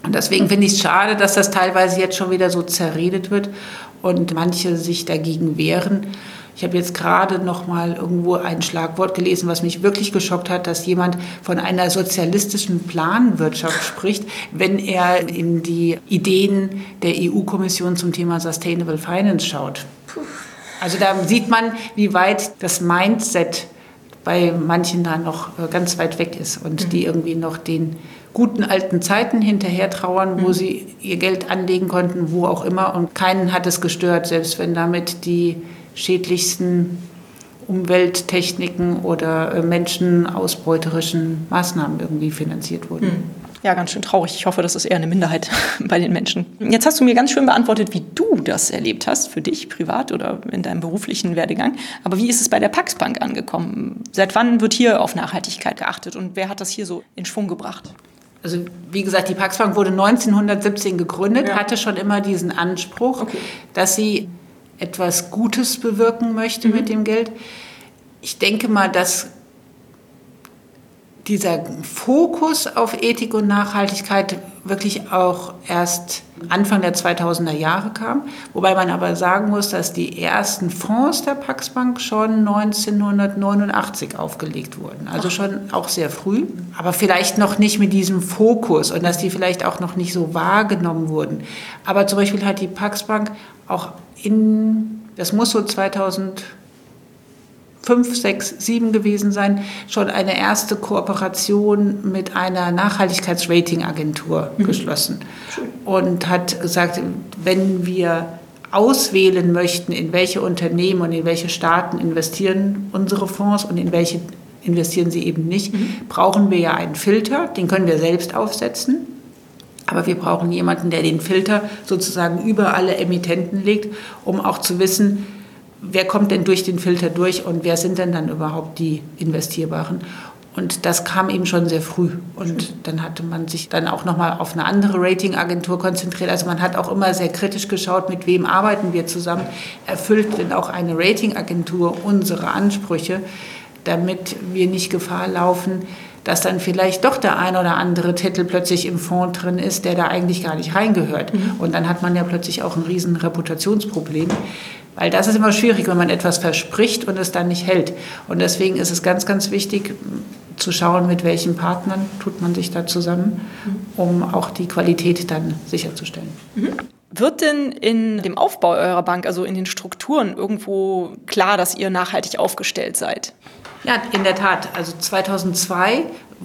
Und deswegen finde ich es schade, dass das teilweise jetzt schon wieder so zerredet wird und manche sich dagegen wehren. Ich habe jetzt gerade noch mal irgendwo ein Schlagwort gelesen, was mich wirklich geschockt hat, dass jemand von einer sozialistischen Planwirtschaft spricht, wenn er in die Ideen der E U-Kommission zum Thema Sustainable Finance schaut. Also da sieht man, wie weit das Mindset bei manchen da noch ganz weit weg ist und mhm. die irgendwie noch den guten alten Zeiten hinterher trauern, wo mhm. sie ihr Geld anlegen konnten, wo auch immer. Und keinen hat es gestört, selbst wenn damit die schädlichsten Umwelttechniken oder menschenausbeuterischen Maßnahmen irgendwie finanziert wurden. Mhm. Ja, ganz schön traurig. Ich hoffe, das ist eher eine Minderheit bei den Menschen. Jetzt hast du mir ganz schön beantwortet, wie du das erlebt hast, für dich privat oder in deinem beruflichen Werdegang. Aber wie ist es bei der Pax Bank angekommen? Seit wann wird hier auf Nachhaltigkeit geachtet und wer hat das hier so in Schwung gebracht? Also wie gesagt, die Pax Bank wurde neunzehnhundertsiebzehn gegründet, ja. hatte schon immer diesen Anspruch, okay. dass sie etwas Gutes bewirken möchte mhm. mit dem Geld. Ich denke mal, dass dieser Fokus auf Ethik und Nachhaltigkeit wirklich auch erst Anfang der zweitausender Jahre kam. Wobei man aber sagen muss, dass die ersten Fonds der Pax Bank schon neunzehnhundertneunundachtzig aufgelegt wurden. Also schon auch sehr früh, aber vielleicht noch nicht mit diesem Fokus und dass die vielleicht auch noch nicht so wahrgenommen wurden. Aber zum Beispiel hat die Pax Bank auch in, das muss so zweitausendfünf, sechs, sieben gewesen sein, schon eine erste Kooperation mit einer Nachhaltigkeitsratingagentur mhm. geschlossen und hat gesagt, wenn wir auswählen möchten, in welche Unternehmen und in welche Staaten investieren unsere Fonds und in welche investieren sie eben nicht, mhm. brauchen wir ja einen Filter, den können wir selbst aufsetzen. Aber wir brauchen jemanden, der den Filter sozusagen über alle Emittenten legt, um auch zu wissen, wer kommt denn durch den Filter durch und wer sind denn dann überhaupt die Investierbaren. Und das kam eben schon sehr früh. Und dann hatte man sich dann auch nochmal auf eine andere Ratingagentur konzentriert. Also man hat auch immer sehr kritisch geschaut, mit wem arbeiten wir zusammen. Erfüllt denn auch eine Ratingagentur unsere Ansprüche, damit wir nicht Gefahr laufen, dass dann vielleicht doch der ein oder andere Titel plötzlich im Fonds drin ist, der da eigentlich gar nicht reingehört. Mhm. Und dann hat man ja plötzlich auch ein riesen Reputationsproblem. Weil das ist immer schwierig, wenn man etwas verspricht und es dann nicht hält. Und deswegen ist es ganz, ganz wichtig zu schauen, mit welchen Partnern tut man sich da zusammen, um auch die Qualität dann sicherzustellen. Mhm. Wird denn in dem Aufbau eurer Bank, also in den Strukturen, irgendwo klar, dass ihr nachhaltig aufgestellt seid? Ja, in der Tat. Also zweitausendzwei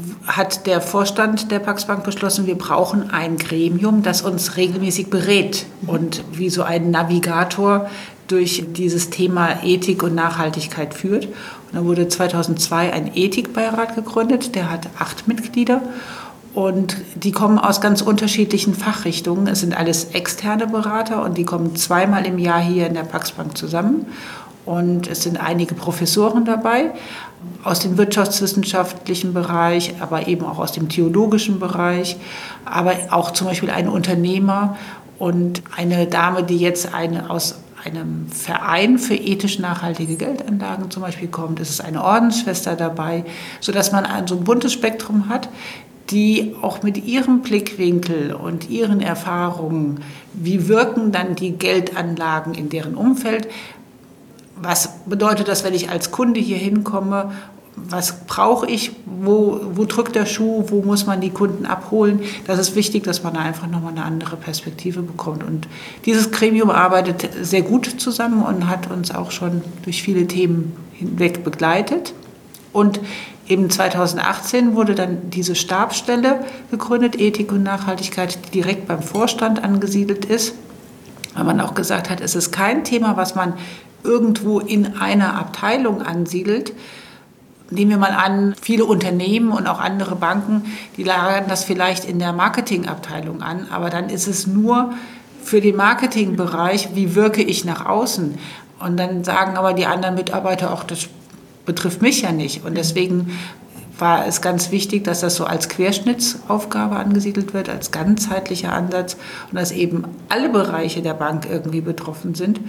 hat der Vorstand der Pax Bank beschlossen, wir brauchen ein Gremium, das uns regelmäßig berät und wie so ein Navigator durch dieses Thema Ethik und Nachhaltigkeit führt. Und dann wurde zweitausendzwei ein Ethikbeirat gegründet, der hat acht Mitglieder. Und die kommen aus ganz unterschiedlichen Fachrichtungen. Es sind alles externe Berater und die kommen zweimal im Jahr hier in der Pax Bank zusammen. Und es sind einige Professoren dabei aus dem wirtschaftswissenschaftlichen Bereich, aber eben auch aus dem theologischen Bereich, aber auch zum Beispiel ein Unternehmer und eine Dame, die jetzt eine aus einem Verein für ethisch nachhaltige Geldanlagen zum Beispiel kommt. Es ist eine Ordensschwester dabei, sodass man ein so ein buntes Spektrum hat, die auch mit ihrem Blickwinkel und ihren Erfahrungen, wie wirken dann die Geldanlagen in deren Umfeld, was bedeutet das, wenn ich als Kunde hier hinkomme, was brauche ich, wo, wo drückt der Schuh, wo muss man die Kunden abholen. Das ist wichtig, dass man da einfach nochmal eine andere Perspektive bekommt. Und dieses Gremium arbeitet sehr gut zusammen und hat uns auch schon durch viele Themen hinweg begleitet. Und eben zweitausendachtzehn wurde dann diese Stabsstelle gegründet, Ethik und Nachhaltigkeit, die direkt beim Vorstand angesiedelt ist, weil man auch gesagt hat, es ist kein Thema, was man irgendwo in einer Abteilung ansiedelt. Nehmen wir mal an, viele Unternehmen und auch andere Banken, die lagern das vielleicht in der Marketingabteilung an, aber dann ist es nur für den Marketingbereich, wie wirke ich nach außen. Und dann sagen aber die anderen Mitarbeiter auch, das betrifft mich ja nicht. Und deswegen war es ganz wichtig, dass das so als Querschnittsaufgabe angesiedelt wird, als ganzheitlicher Ansatz und dass eben alle Bereiche der Bank irgendwie betroffen sind,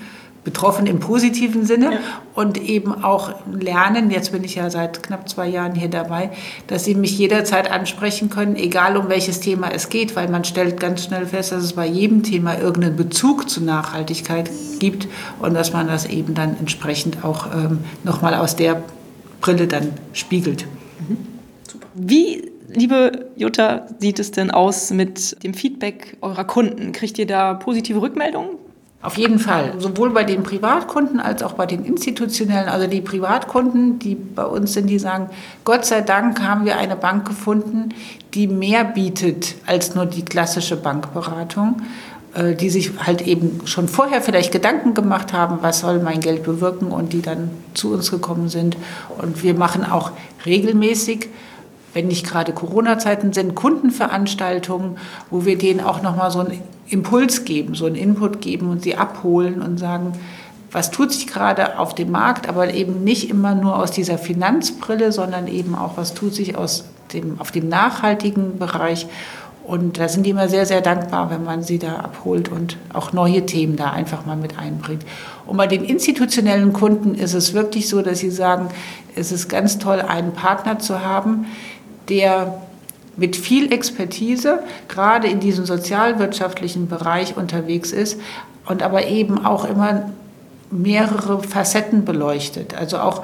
betroffen im positiven Sinne ja. und eben auch lernen, jetzt bin ich ja seit knapp zwei Jahren hier dabei, dass sie mich jederzeit ansprechen können, egal um welches Thema es geht, weil man stellt ganz schnell fest, dass es bei jedem Thema irgendeinen Bezug zu Nachhaltigkeit gibt und dass man das eben dann entsprechend auch ähm, nochmal aus der Brille dann spiegelt. Mhm. Super. Wie, liebe Jutta, sieht es denn aus mit dem Feedback eurer Kunden? Kriegt ihr da positive Rückmeldungen? Auf jeden Fall, sowohl bei den Privatkunden als auch bei den institutionellen. Also die Privatkunden, die bei uns sind, die sagen, Gott sei Dank haben wir eine Bank gefunden, die mehr bietet als nur die klassische Bankberatung, die sich halt eben schon vorher vielleicht Gedanken gemacht haben, was soll mein Geld bewirken und die dann zu uns gekommen sind. Und wir machen auch regelmäßig, wenn nicht gerade Corona-Zeiten sind, Kundenveranstaltungen, wo wir denen auch nochmal so einen Impuls geben, so einen Input geben und sie abholen und sagen, was tut sich gerade auf dem Markt, aber eben nicht immer nur aus dieser Finanzbrille, sondern eben auch, was tut sich aus dem, auf dem nachhaltigen Bereich. Und da sind die immer sehr, sehr dankbar, wenn man sie da abholt und auch neue Themen da einfach mal mit einbringt. Und bei den institutionellen Kunden ist es wirklich so, dass sie sagen, es ist ganz toll, einen Partner zu haben, der mit viel Expertise gerade in diesem sozialwirtschaftlichen Bereich unterwegs ist und aber eben auch immer mehrere Facetten beleuchtet. Also auch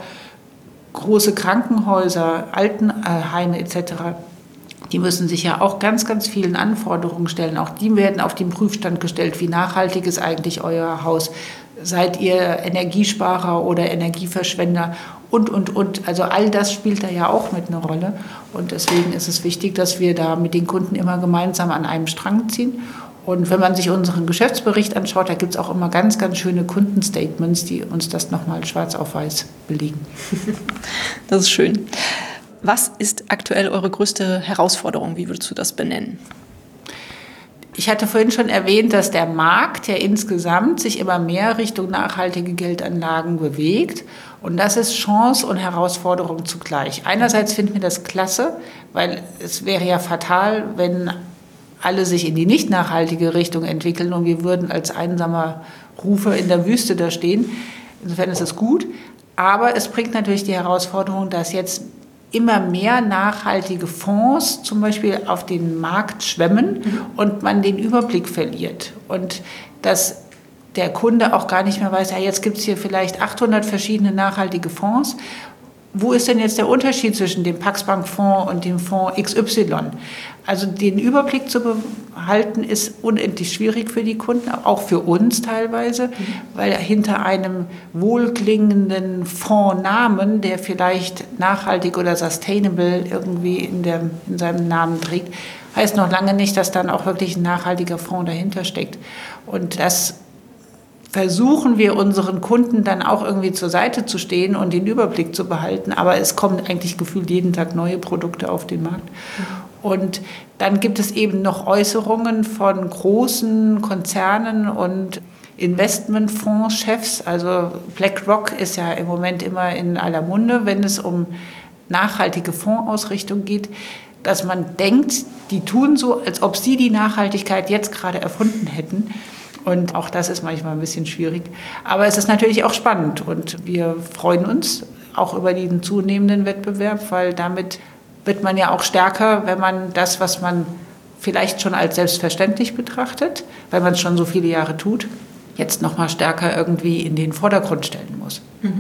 große Krankenhäuser, Altenheime et cetera, die müssen sich ja auch ganz, ganz vielen Anforderungen stellen. Auch die werden auf den Prüfstand gestellt. Wie nachhaltig ist eigentlich euer Haus? Seid ihr Energiesparer oder Energieverschwender? Und, und, und. Also all das spielt da ja auch mit einer Rolle. Und deswegen ist es wichtig, dass wir da mit den Kunden immer gemeinsam an einem Strang ziehen. Und wenn man sich unseren Geschäftsbericht anschaut, da gibt es auch immer ganz, ganz schöne Kundenstatements, die uns das nochmal schwarz auf weiß belegen. Das ist schön. Was ist aktuell eure größte Herausforderung? Wie würdest du das benennen? Ich hatte vorhin schon erwähnt, dass der Markt ja insgesamt sich immer mehr Richtung nachhaltige Geldanlagen bewegt. Und das ist Chance und Herausforderung zugleich. Einerseits finden wir das klasse, weil es wäre ja fatal, wenn alle sich in die nicht nachhaltige Richtung entwickeln und wir würden als einsamer Rufer in der Wüste da stehen. Insofern ist es gut. Aber es bringt natürlich die Herausforderung, dass jetzt immer mehr nachhaltige Fonds zum Beispiel auf den Markt schwemmen mhm. und man den Überblick verliert. Und dass der Kunde auch gar nicht mehr weiß, ja, jetzt gibt es hier vielleicht achthundert verschiedene nachhaltige Fonds. Wo ist denn jetzt der Unterschied zwischen dem Pax-Bank-Fonds und dem Fonds X Y? Also den Überblick zu behalten, ist unendlich schwierig für die Kunden, auch für uns teilweise, mhm. weil hinter einem wohlklingenden Fondsnamen, der vielleicht nachhaltig oder sustainable irgendwie in, der, in seinem Namen trägt, heißt noch lange nicht, dass dann auch wirklich ein nachhaltiger Fonds dahinter steckt. Und das versuchen wir unseren Kunden dann auch irgendwie zur Seite zu stehen und den Überblick zu behalten. Aber es kommen eigentlich gefühlt jeden Tag neue Produkte auf den Markt. Und dann gibt es eben noch Äußerungen von großen Konzernen und Investmentfondschefs. Also BlackRock ist ja im Moment immer in aller Munde, wenn es um nachhaltige Fondsausrichtung geht, dass man denkt, die tun so, als ob sie die Nachhaltigkeit jetzt gerade erfunden hätten. Und auch das ist manchmal ein bisschen schwierig. Aber es ist natürlich auch spannend und wir freuen uns auch über diesen zunehmenden Wettbewerb, weil damit wird man ja auch stärker, wenn man das, was man vielleicht schon als selbstverständlich betrachtet, weil man es schon so viele Jahre tut, jetzt noch mal stärker irgendwie in den Vordergrund stellen muss.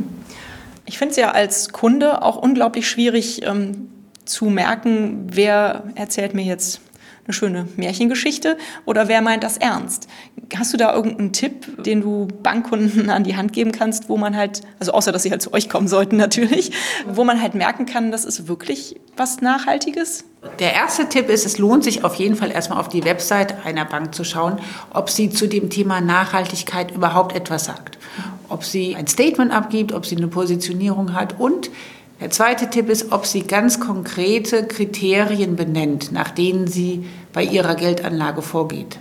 Ich finde es ja als Kunde auch unglaublich schwierig ähm, zu merken, wer erzählt mir jetzt eine schöne Märchengeschichte oder wer meint das ernst? Hast du da irgendeinen Tipp, den du Bankkunden an die Hand geben kannst, wo man halt, also außer dass sie halt zu euch kommen sollten natürlich, wo man halt merken kann, das ist wirklich was Nachhaltiges? Der erste Tipp ist, es lohnt sich auf jeden Fall erstmal auf die Website einer Bank zu schauen, ob sie zu dem Thema Nachhaltigkeit überhaupt etwas sagt. Ob sie ein Statement abgibt, ob sie eine Positionierung hat und der zweite Tipp ist, ob sie ganz konkrete Kriterien benennt, nach denen sie bei ihrer Geldanlage vorgeht.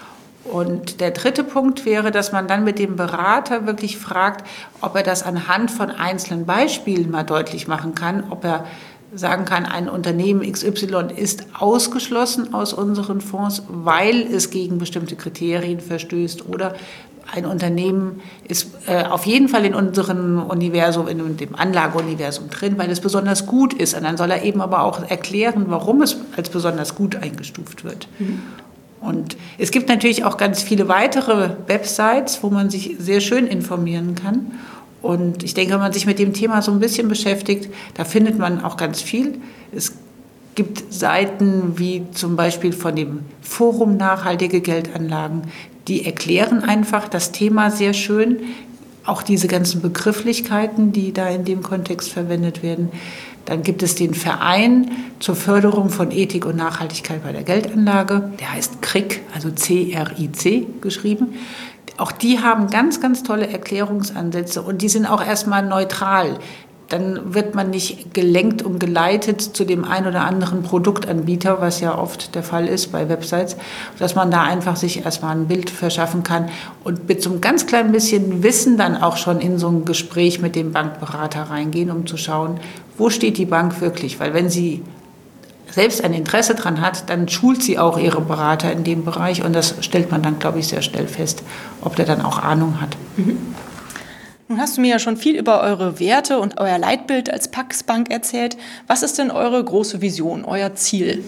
Und der dritte Punkt wäre, dass man dann mit dem Berater wirklich fragt, ob er das anhand von einzelnen Beispielen mal deutlich machen kann, ob er sagen kann, ein Unternehmen X Y ist ausgeschlossen aus unseren Fonds, weil es gegen bestimmte Kriterien verstößt oder ein Unternehmen ist äh, auf jeden Fall in unserem Universum, in dem Anlageuniversum drin, weil es besonders gut ist. Und dann soll er eben aber auch erklären, warum es als besonders gut eingestuft wird. Mhm. Und es gibt natürlich auch ganz viele weitere Websites, wo man sich sehr schön informieren kann. Und ich denke, wenn man sich mit dem Thema so ein bisschen beschäftigt, da findet man auch ganz viel. Es gibt Seiten wie zum Beispiel von dem Forum Nachhaltige Geldanlagen, die erklären einfach das Thema sehr schön. Auch diese ganzen Begrifflichkeiten, die da in dem Kontext verwendet werden. Dann gibt es den Verein zur Förderung von Ethik und Nachhaltigkeit bei der Geldanlage. Der heißt C R I C, also C R I C geschrieben. Auch die haben ganz, ganz tolle Erklärungsansätze und die sind auch erstmal neutral. Dann wird man nicht gelenkt und geleitet zu dem ein oder anderen Produktanbieter, was ja oft der Fall ist bei Websites, dass man da einfach sich erstmal ein Bild verschaffen kann und mit so einem ganz kleinen bisschen Wissen dann auch schon in so ein Gespräch mit dem Bankberater reingehen, um zu schauen, wo steht die Bank wirklich? Weil wenn sie selbst ein Interesse dran hat, dann schult sie auch ihre Berater in dem Bereich und das stellt man dann, glaube ich, sehr schnell fest, ob der dann auch Ahnung hat. Mhm. Nun hast du mir ja schon viel über eure Werte und euer Leitbild als Pax Bank erzählt. Was ist denn eure große Vision, euer Ziel?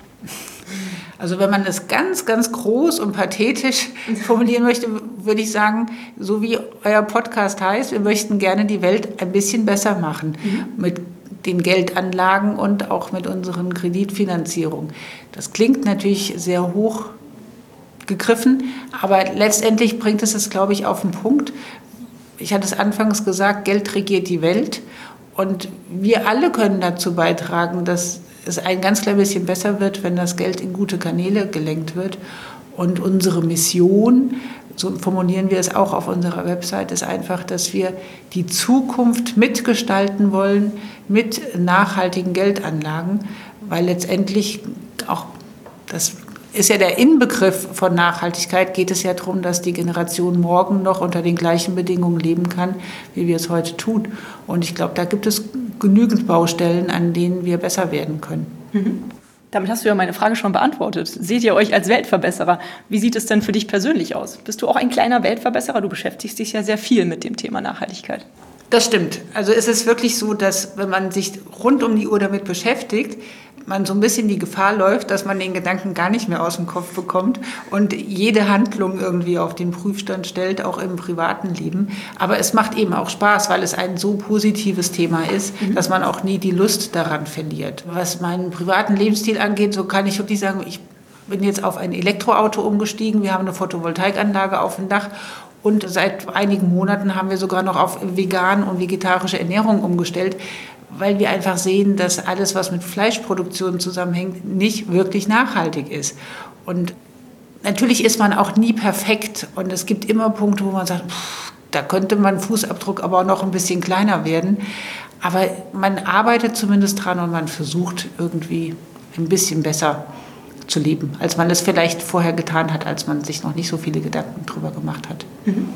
Also wenn man das ganz, ganz groß und pathetisch formulieren möchte, würde ich sagen, so wie euer Podcast heißt, wir möchten gerne die Welt ein bisschen besser machen mhm. mit den Geldanlagen und auch mit unseren Kreditfinanzierungen. Das klingt natürlich sehr hoch gegriffen, aber letztendlich bringt es es, glaube ich, auf den Punkt. Ich hatte es anfangs gesagt, Geld regiert die Welt und wir alle können dazu beitragen, dass es ein ganz klein bisschen besser wird, wenn das Geld in gute Kanäle gelenkt wird. Und unsere Mission, so formulieren wir es auch auf unserer Website, ist einfach, dass wir die Zukunft mitgestalten wollen mit nachhaltigen Geldanlagen, weil letztendlich auch das ist ja der Inbegriff von Nachhaltigkeit, geht es ja darum, dass die Generation morgen noch unter den gleichen Bedingungen leben kann, wie wir es heute tun. Und ich glaube, da gibt es genügend Baustellen, an denen wir besser werden können. Mhm. Damit hast du ja meine Frage schon beantwortet. Seht ihr euch als Weltverbesserer? Wie sieht es denn für dich persönlich aus? Bist du auch ein kleiner Weltverbesserer? Du beschäftigst dich ja sehr viel mit dem Thema Nachhaltigkeit. Das stimmt. Also es ist wirklich so, dass wenn man sich rund um die Uhr damit beschäftigt, man so ein bisschen die Gefahr läuft, dass man den Gedanken gar nicht mehr aus dem Kopf bekommt und jede Handlung irgendwie auf den Prüfstand stellt, auch im privaten Leben. Aber es macht eben auch Spaß, weil es ein so positives Thema ist, mhm. dass man auch nie die Lust daran verliert. Was meinen privaten Lebensstil angeht, so kann ich wirklich sagen, ich bin jetzt auf ein Elektroauto umgestiegen. Wir haben eine Photovoltaikanlage auf dem Dach. Und seit einigen Monaten haben wir sogar noch auf vegan und vegetarische Ernährung umgestellt, weil wir einfach sehen, dass alles, was mit Fleischproduktion zusammenhängt, nicht wirklich nachhaltig ist. Und natürlich ist man auch nie perfekt. Und es gibt immer Punkte, wo man sagt, pff, da könnte mein Fußabdruck aber auch noch ein bisschen kleiner werden. Aber man arbeitet zumindest dran und man versucht irgendwie ein bisschen besser zu leben, als man es vielleicht vorher getan hat, als man sich noch nicht so viele Gedanken drüber gemacht hat.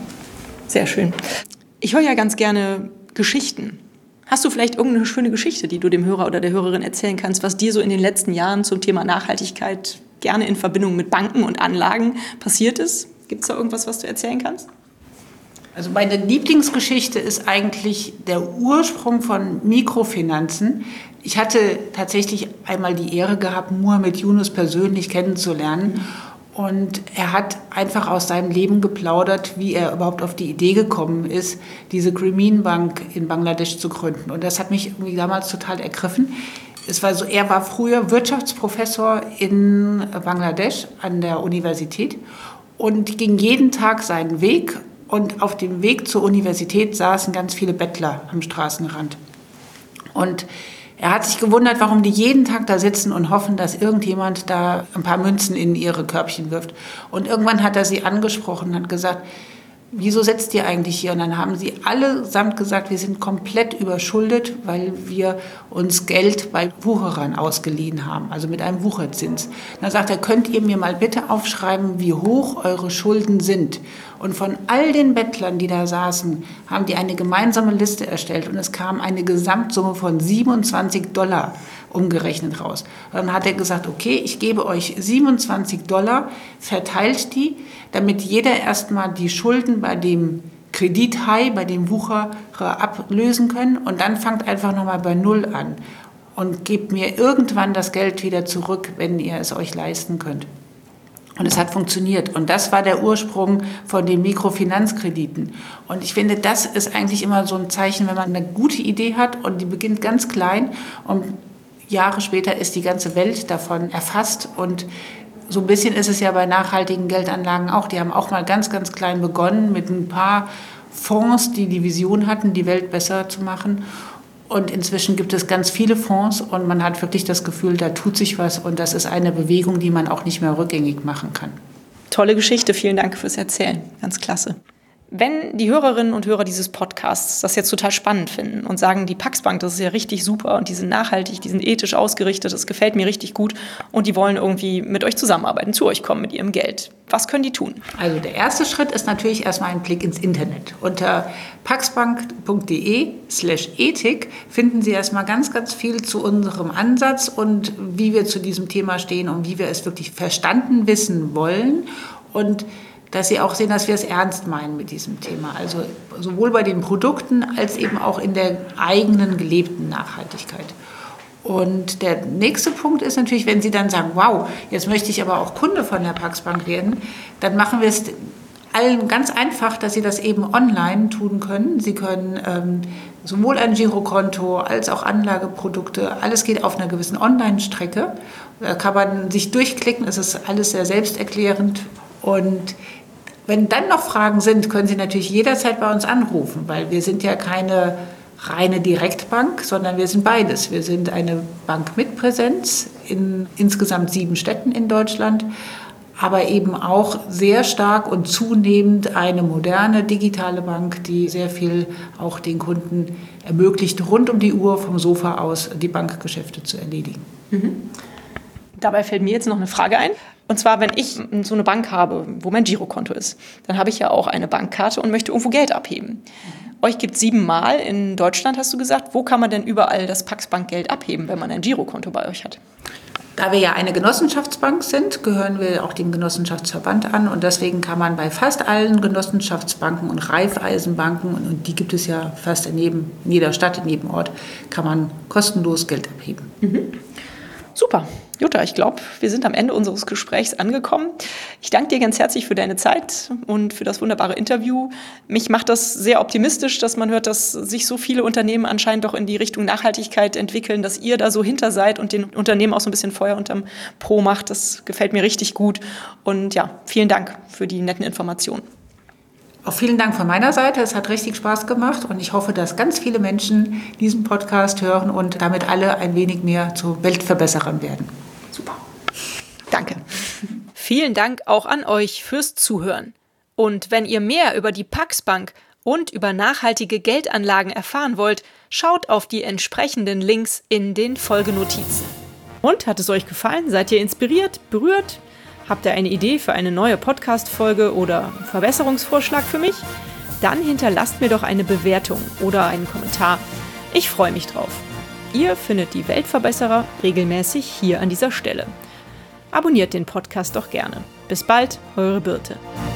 Sehr schön. Ich höre ja ganz gerne Geschichten. Hast du vielleicht irgendeine schöne Geschichte, die du dem Hörer oder der Hörerin erzählen kannst, was dir so in den letzten Jahren zum Thema Nachhaltigkeit gerne in Verbindung mit Banken und Anlagen passiert ist? Gibt es da irgendwas, was du erzählen kannst? Also meine Lieblingsgeschichte ist eigentlich der Ursprung von Mikrofinanzen. Ich hatte tatsächlich einmal die Ehre gehabt, Muhammad Yunus persönlich kennenzulernen. Und er hat einfach aus seinem Leben geplaudert, wie er überhaupt auf die Idee gekommen ist, diese Grameen Bank in Bangladesch zu gründen. Und das hat mich irgendwie damals total ergriffen. Es war so, er war früher Wirtschaftsprofessor in Bangladesch an der Universität und ging jeden Tag seinen Weg. Und auf dem Weg zur Universität saßen ganz viele Bettler am Straßenrand. Und er hat sich gewundert, warum die jeden Tag da sitzen und hoffen, dass irgendjemand da ein paar Münzen in ihre Körbchen wirft. Und irgendwann hat er sie angesprochen und hat gesagt, wieso setzt ihr eigentlich hier? Und dann haben sie allesamt gesagt, wir sind komplett überschuldet, weil wir uns Geld bei Wucherern ausgeliehen haben, also mit einem Wucherzins. Dann sagt er, könnt ihr mir mal bitte aufschreiben, wie hoch eure Schulden sind? Und von all den Bettlern, die da saßen, haben die eine gemeinsame Liste erstellt und es kam eine Gesamtsumme von siebenundzwanzig Dollar umgerechnet raus. Und dann hat er gesagt, okay, ich gebe euch siebenundzwanzig Dollar, verteilt die, damit jeder erstmal die Schulden bei dem Kredithai, bei dem Wucherer ablösen können und dann fangt einfach nochmal bei Null an und gebt mir irgendwann das Geld wieder zurück, wenn ihr es euch leisten könnt. Und es hat funktioniert. Und das war der Ursprung von den Mikrofinanzkrediten. Und ich finde, das ist eigentlich immer so ein Zeichen, wenn man eine gute Idee hat und die beginnt ganz klein und Jahre später ist die ganze Welt davon erfasst. Und so ein bisschen ist es ja bei nachhaltigen Geldanlagen auch. Die haben auch mal ganz, ganz klein begonnen mit ein paar Fonds, die die Vision hatten, die Welt besser zu machen. Und inzwischen gibt es ganz viele Fonds und man hat wirklich das Gefühl, da tut sich was. Und das ist eine Bewegung, die man auch nicht mehr rückgängig machen kann. Tolle Geschichte, vielen Dank fürs Erzählen. Ganz klasse. Wenn die Hörerinnen und Hörer dieses Podcasts das jetzt total spannend finden und sagen, die Pax Bank, das ist ja richtig super und die sind nachhaltig, die sind ethisch ausgerichtet, das gefällt mir richtig gut und die wollen irgendwie mit euch zusammenarbeiten, zu euch kommen mit ihrem Geld. Was können die tun? Also der erste Schritt ist natürlich erstmal ein Blick ins Internet. Unter paxbank.de slash ethik finden Sie erstmal ganz, ganz viel zu unserem Ansatz und wie wir zu diesem Thema stehen und wie wir es wirklich verstanden wissen wollen und dass Sie auch sehen, dass wir es ernst meinen mit diesem Thema. Also sowohl bei den Produkten als eben auch in der eigenen gelebten Nachhaltigkeit. Und der nächste Punkt ist natürlich, wenn Sie dann sagen, wow, jetzt möchte ich aber auch Kunde von der Pax Bank werden, dann machen wir es allen ganz einfach, dass Sie das eben online tun können. Sie können ähm, sowohl ein Girokonto als auch Anlageprodukte, alles geht auf einer gewissen Online-Strecke. Da kann man sich durchklicken, es ist alles sehr selbsterklärend. Und wenn dann noch Fragen sind, können Sie natürlich jederzeit bei uns anrufen, weil wir sind ja keine reine Direktbank, sondern wir sind beides. Wir sind eine Bank mit Präsenz in insgesamt sieben Städten in Deutschland, aber eben auch sehr stark und zunehmend eine moderne digitale Bank, die sehr viel auch den Kunden ermöglicht, rund um die Uhr vom Sofa aus die Bankgeschäfte zu erledigen. Mhm. Dabei fällt mir jetzt noch eine Frage ein. Und zwar, wenn ich so eine Bank habe, wo mein Girokonto ist, dann habe ich ja auch eine Bankkarte und möchte irgendwo Geld abheben. Euch gibt es siebenmal in Deutschland, hast du gesagt. Wo kann man denn überall das Pax Bank Geld abheben, wenn man ein Girokonto bei euch hat? Da wir ja eine Genossenschaftsbank sind, gehören wir auch dem Genossenschaftsverband an. Und deswegen kann man bei fast allen Genossenschaftsbanken und Raiffeisenbanken, und die gibt es ja fast in, jedem, in jeder Stadt, in jedem Ort, kann man kostenlos Geld abheben. Mhm. Super. Jutta, ich glaube, wir sind am Ende unseres Gesprächs angekommen. Ich danke dir ganz herzlich für deine Zeit und für das wunderbare Interview. Mich macht das sehr optimistisch, dass man hört, dass sich so viele Unternehmen anscheinend doch in die Richtung Nachhaltigkeit entwickeln, dass ihr da so hinter seid und den Unternehmen auch so ein bisschen Feuer unterm Po macht. Das gefällt mir richtig gut. Und ja, vielen Dank für die netten Informationen. Auch vielen Dank von meiner Seite. Es hat richtig Spaß gemacht und ich hoffe, dass ganz viele Menschen diesen Podcast hören und damit alle ein wenig mehr zu Weltverbesserern werden. Super. Danke. Vielen Dank auch an euch fürs Zuhören. Und wenn ihr mehr über die Pax Bank und über nachhaltige Geldanlagen erfahren wollt, schaut auf die entsprechenden Links in den Folgenotizen. Und hat es euch gefallen? Seid ihr inspiriert, berührt? Habt ihr eine Idee für eine neue Podcast-Folge oder Verbesserungsvorschlag für mich? Dann hinterlasst mir doch eine Bewertung oder einen Kommentar. Ich freue mich drauf. Ihr findet die Weltverbesserer regelmäßig hier an dieser Stelle. Abonniert den Podcast doch gerne. Bis bald, eure Birte.